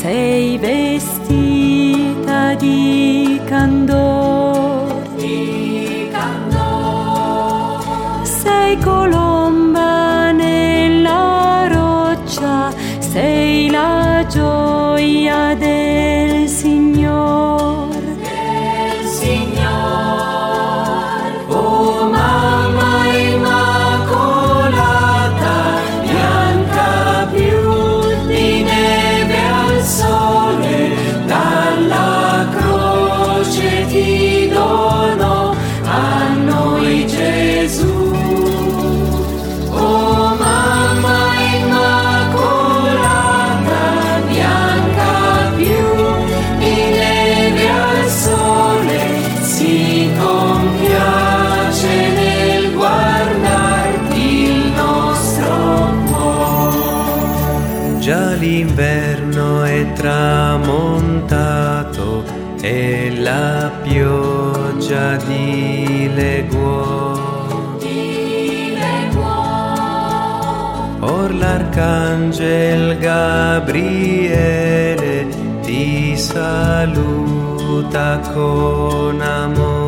sei vestita di candor, sei colomba nella roccia, sei la gioia del Signor. Oh mamma immacolata, bianca più di neve al sole, dalla croce ti dono a noi Gesù. Oh mamma immacolata, bianca più di neve al sole, si compiace nel guardarti il nostro cuore. Già l'inverno è tramontato e la pioggia dileguò. Or l'arcangel Gabriele ti saluta con amore.